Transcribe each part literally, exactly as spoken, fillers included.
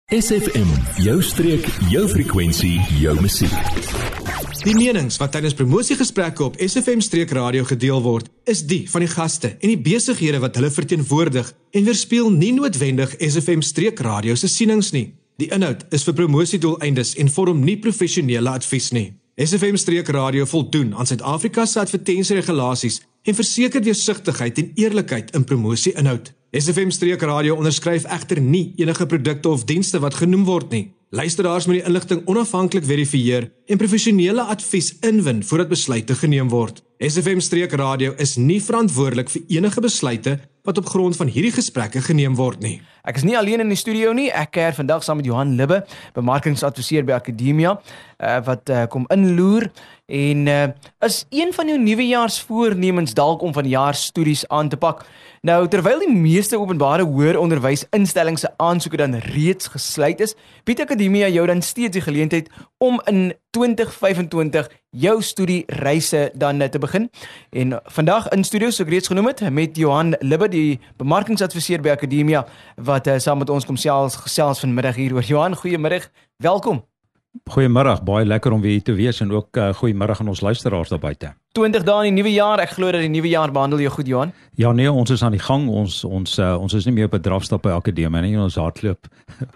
S F M, jou streek, jou frekwensie, jou musiek. Die menings wat tydens promosiegesprekke op S F M Streek Radio gedeel word, is die van die gaste en die besighede wat hulle verteenwoordig en weerspieël nie noodwendig S F M Streek Radio se sienings nie. Die inhoud is vir promosiedoeleindes en vorm nie professionele advies nie. S F M Streek Radio voldoen aan Suid-Afrika se advertensieregulasies en verseker deursigtigheid en eerlikheid in promosieinhoud. S F M Streek Radio onderskryf egter nie enige produkte of dienste wat genoem word nie. Luisteraars moet die inligting onafhanklik verifieer en professionele advies inwin voordat besluite geneem word. S F M Streek Radio is nie verantwoordelik vir enige besluite wat op grond van hierdie gesprekke geneem word nie. Ek is nie alleen in die studio nie, ek keer vandag saam met Johan Libbe, bemarkingsadviseur by Akademia, uh, wat uh, kom inloer en uh, is een van jou nuwejaarsvoornemens dalk om van jaarstudies aan te pak. Nou, terwyl die meeste openbare hoër onderwysinstellings se aansoeke dan reeds gesluit is, bied Akademia jou dan steeds die geleentheid om in twintig vyf-en-twintig jou studiereise dan te begin. En vandag in studio, so ek reeds genoem het, met Johan Libbe, die bemarkingsadviseur by Akademia, wat uh, saam met ons kom gesels, gesels vanmiddag hier oor. Johan, goeiemiddag, welkom. Goeiemiddag, baie lekker om weer hier te wees en ook uh, goeiemiddag aan ons luisteraars daar buite. twintig dae in die nuwe jaar, ek glo dat die nuwe jaar behandel jou goed, Johan. Ja nee, ons is aan die gang, ons ons uh, ons is nie meer op 'n drafstap by Akademia nie, ons hardloop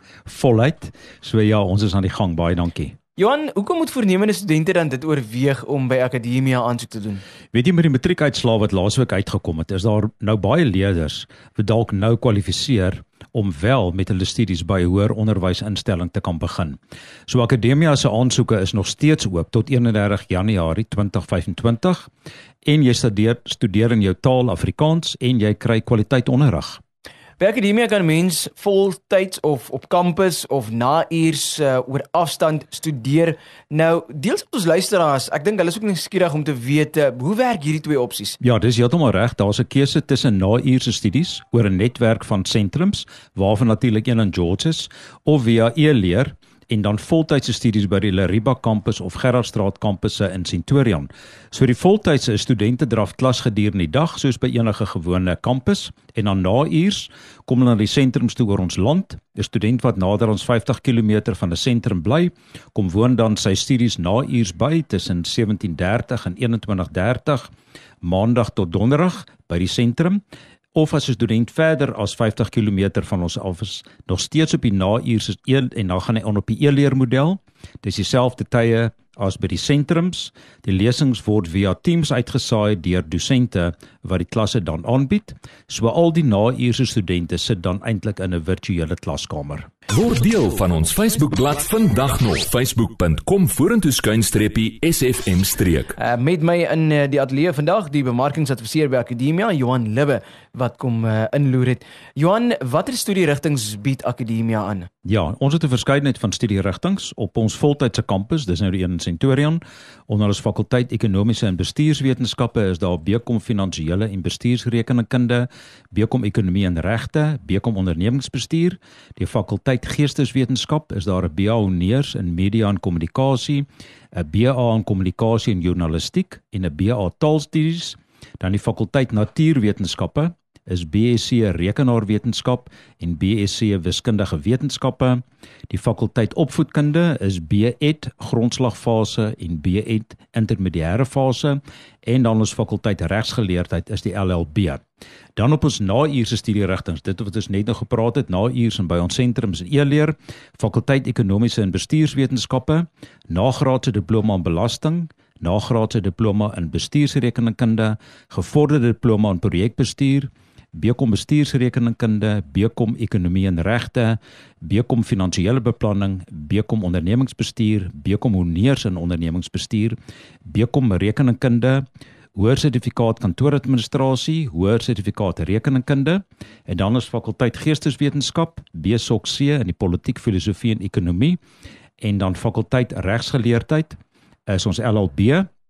voluit. So ja, ons is aan die gang, baie dankie. Johan, hoekom moet voornemende studente dan dit oorweeg om by Akademia aansoek te doen? Weet jy, met die matriekuitslae wat laasweek uitgekom het, is daar nou baie leerders wat dalk nou kwalifiseer om wel met hulle studies by 'n hoër onderwysinstelling te kan begin. So Akademia se aansoeke is nog steeds oop tot eenendertig Januarie twintig vyf-en-twintig en jy studeer, studeer in jou taal Afrikaans en jy kry kwaliteit onderrig. By Akademia kan mens voltyds of op kampus of na uurs uh, oor afstand studeer. Nou, deels ons luisteraars, ek dink hulle is ook nuuskierig om te weet, uh, hoe werk hierdie twee opsies? Ja, dis heeltemal reg. Daar's 'n keuse tussen na-uurse studies oor 'n netwerk van sentrums, waarvan natuurlik een in George is, of via e-leer en dan voltydse studies by die Lariba kampus of Gerardstraat kampusse in Centurion. So die voltydse studente draf klas gedurende die dag, soos by enige gewone kampus, en dan na-uurs kom hulle na die sentrums toe oor ons land. 'n Student wat nader ons vyftig kilometer van 'n sentrum bly, kom woon dan sy studies na-uurs by tussen sewentien dertig en eenentwintig dertig, maandag tot donderdag by die sentrum. Of as 'n student verder as vyftig kilometer van ons af is, nog steeds op die na-uurs en dan gaan hy on op die e-leermodel. Dis dieselfde tye as by die sentrums. Die lesings word via Teams uitgesaai deur dosente wat die klasse dan aanbied. So al die na-uurse studente sit dan eintlik in 'n virtuele klaskamer. Word deel van ons Facebookblad vandag nog, facebook punt com vorentoe skuinstreepie S F M streek. Uh, met my in uh, die ateljee vandag, die bemarkingsadviseur by Akademia, Johan Libbe, wat kom uh, inloer het. Johan, watter studierigtings bied Akademia aan? Ja, ons het 'n verskeidenheid van studierigtings op ons voltydse kampus, dis nou die een in Centurion. Onder ons fakulteit Ekonomiese en Bestuurswetenskappe is daar B Com Finansiële en Bestuursrekeningkunde, B Com Ekonomie en Regte, B Com Ondernemingsbestuur. Die fakulteit Geesteswetenskap is daar 'n B A Honneurs in Media en Kommunikasie, 'n B A in Kommunikasie en Journalistiek en 'n B A Taalstudies. Dan die fakulteit Natuurwetenskappe is B S C Rekenaarwetenskap en B S C Wiskundige Wetenskappe. Die fakulteit Opvoedkunde is B Ed Grondslagfase en B Ed Intermediêre Fase en dan ons fakulteit Regsgeleerdheid is die L L B. Dan op ons na-uurse studierigtings, dit wat ons net nou gepraat het, na-uurs en by ons sentrums en e-leer, fakulteit Ekonomiese en Bestuurswetenskappe, nagraadse diploma in belasting, nagraadse diploma in bestuursrekeningkunde, gevorderde diploma in projekbestuur, B Com Bestuursrekeningkunde, B Com Ekonomie en Regte, B Com Finansiële Beplanning, B Com Ondernemingsbestuur, B Com Honneurs in Ondernemingsbestuur, B Com Rekeningkunde, Hoër Sertifikaat Kantooradministrasie, Hoër Sertifikaat Rekeningkunde, en dan is fakulteit Geesteswetenskap, B Soc C in die Politiek, Filosofie en Ekonomie, en dan fakulteit Regsgeleerdheid is ons L L B,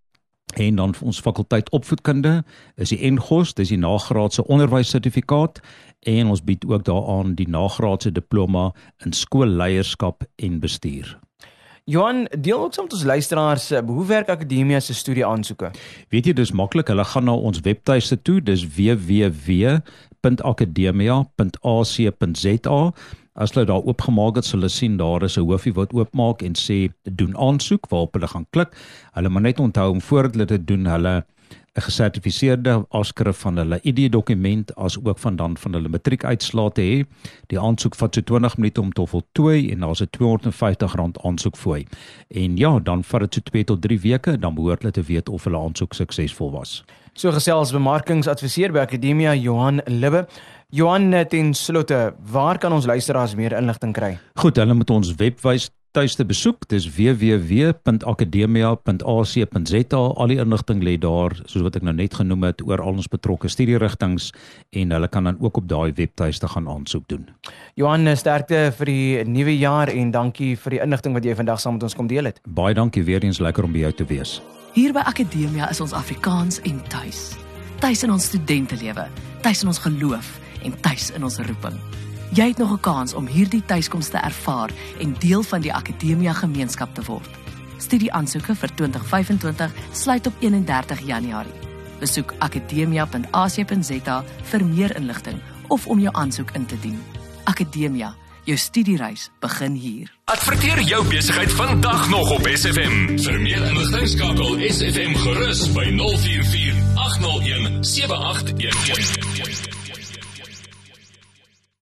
en dan ons fakulteit Opvoedkunde is die N G O S, dis die nagraadse onderwyssertifikaat, en ons bied ook daaraan die nagraadse diploma in skoolleierskap en bestuur. Johan, deel ook saam met ons luisteraars, hoe werk Akademia se studieaansoeke? Weet jy, dis maklik, hulle gaan na ons webtuiste toe, dis w w w punt akademia punt a c punt z a. As hulle daar oopgemaak het, sal hulle sien daar is 'n hoofie wat oopmaak en sê doen aansoek, waarop hulle gaan klik. Hulle moet net onthou om voordat hulle dit doen, hulle 'n gesertifiseerde afskrif van hulle I D-dokument as ook van dan van hulle matriekuitslae te hê. Die aansoek vat so twintig minute om te voltooi en daar's 'n tweehonderd en vyftig rand aansoekfooi. En ja, dan vat dit so twee tot drie weke, dan behoort hulle te weet of hulle aansoek suksesvol was. So gesels bemarkingsadviseur by Akademia Johan Libbe. Johan, ten slotte, waar kan ons luisteraars meer inligting kry? Goed, hulle moet ons webwys tuiste besoek, dis w w w punt akademia punt a c punt z a. Al die inligting lê daar, soos wat ek nou net genoem het, oor al ons betrokke studierigtings en hulle kan dan ook op daai webtuiste gaan aansoek doen. Johan, sterkte vir die nuwe jaar en dankie vir die inligting wat jy vandag saam met ons kom deel het. Baie dankie, weer eens lekker om by jou te wees. Hier by Akademia is ons Afrikaans en tuis. Tuis in ons studentelewe, tuis in ons geloof en tuis in ons roeping. Jy het nog 'n kans om hierdie tuiskoms te ervaar en deel van die Akademia gemeenskap te word. Studieaansoeke vir twintig vyf en twintig sluit op eenendertig Januarie. Besoek akademia punt a c punt z a vir meer inligting of om jou aansoek in te dien. Akademia, jou studiereis begin hier. Adverteer jou besigheid vandag nog op S F M. Vir meer inligting skakel S F M gerus by nul vier vier agt nul een sewe agt een een.